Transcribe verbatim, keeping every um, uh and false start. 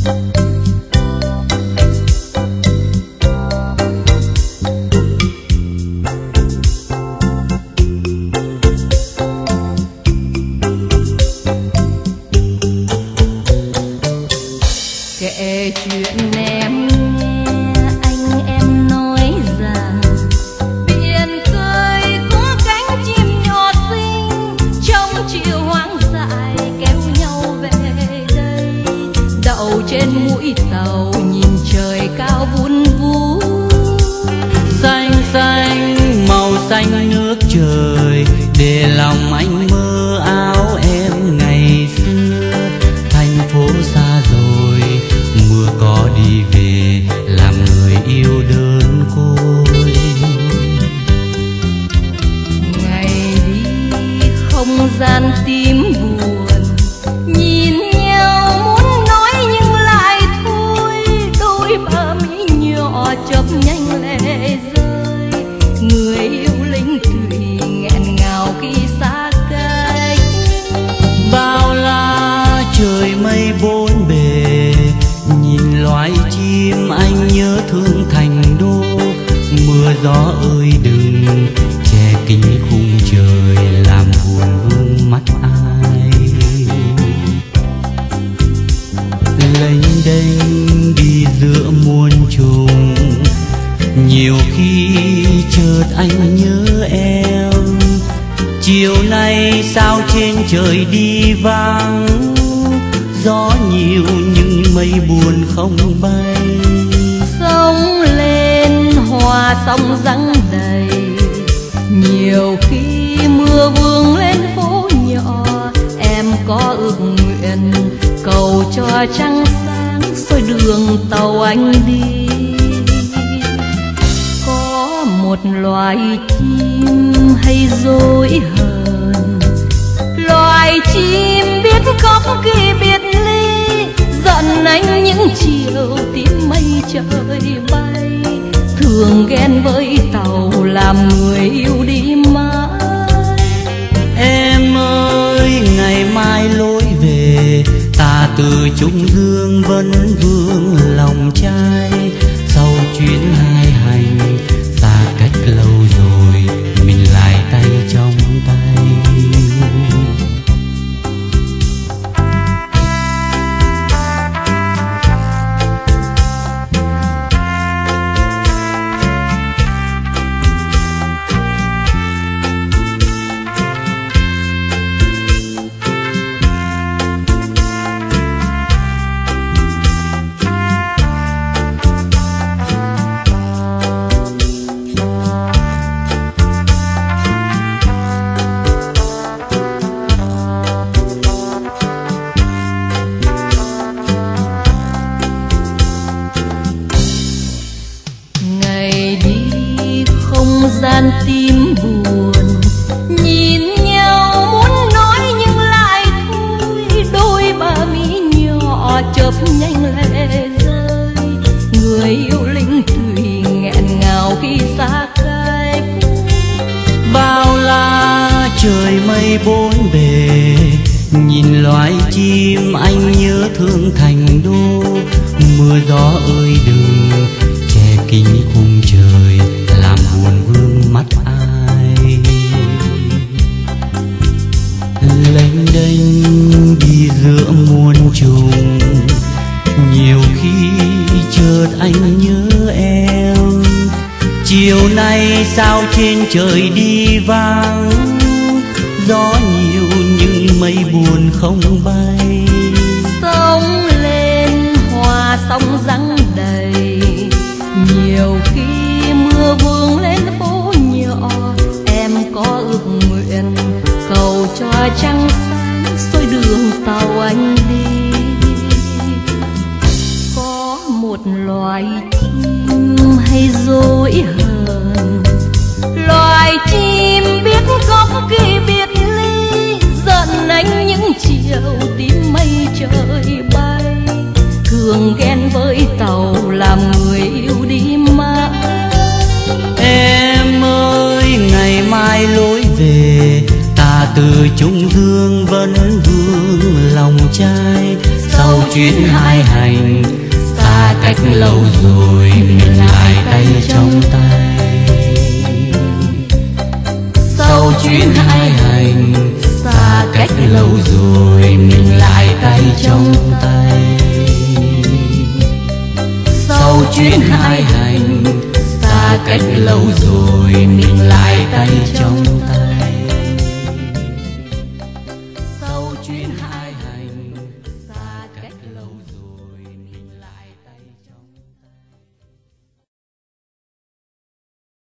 Kể chuyện em nghe, anh em nói rằng biển khơi có cánh chim nhỏ xinh, trong chiều hoang dại kéo nhau về đây. Đậu trên mũi tàu nhìn trời cao vun vú, xanh xanh màu xanh nước trời, để lòng anh mơ áo em ngày xưa. Thành phố xa rồi, mưa có đi về, làm người yêu đơn côi. ngày đi không gian tím buồn, nhìn nhau muốn nói nhưng lại thôi. Đôi bờ mi nhỏ chớp nhanh lệ rơi, người yêu linh thủy nghẹn ngào khi xa cách. Bao la trời mây bốn bề, nhìn loài chim anh nhớ thương thành đô. Mưa gió ơi đừng che kín khung trời, làm buồn vương mắt ai. Lênh đênh đi giữa muôn trùng, nhiều khi chợt anh nhớ em. Chiều nay sao trên trời đi vắng, gió nhiều nhưng mây buồn không bay. Sông lên hoa sóng răng đầy, nhiều khi mưa vương lên phố nhỏ. Em có ước nguyện cầu cho trăng sáng soi đường tàu anh đi. Có một loài chim hay dối hờn, loài chim biết khóc khi biệt ly, giận anh những chiều tím mây trời bay. Thường ghen với tàu làm người yêu đi mãi. Em ơi ngày mai lối về, ta từ Trung Dương vẫn vương lòng trai. Sau chuyến hai hành xa cách lâu rồi, mình lại tay trong tay. Gian tim buồn, nhìn nhau muốn nói nhưng lại thôi. Đôi bờ mi nhỏ chớp nhanh lệ rơi, người yêu linh thủy nghẹn ngào khi xa cách. Bao la trời mây bốn bề, nhìn loài chim anh nhớ thương thành đô. Mưa gió ơi đừng che kín khung trời, làm buồn vương mắt ai. Lênh đênh đi giữa muôn trùng, nhiều khi chợt anh nhớ em. Chiều nay sao trên trời đi vắng, gió nhiều nhưng mây buồn không bay. Sông lên hoa sóng răng đầy, nhiều khi mưa vương lên phố nhỏ. Em có ước nguyện cầu cho trăng sáng soi đường tàu anh đi. Có một loài chim hay dối hờn, loài chim biết khóc khi biệt ly, giận anh những chiều tím mây trời bay. Thường ghen với tàu làm người yêu đi mãi. Em ơi ngày mai lối về, ta từ Trung Dương vẫn vương lòng trai. Sau chuyến hai hành xa cách lâu rồi mình lại tay trong tay. Sau chuyến hai hành xa cách lâu rồi mình lại tay trong tay. Sau chuyến hai hành xa cách lâu rồi mình lại tay trong tay.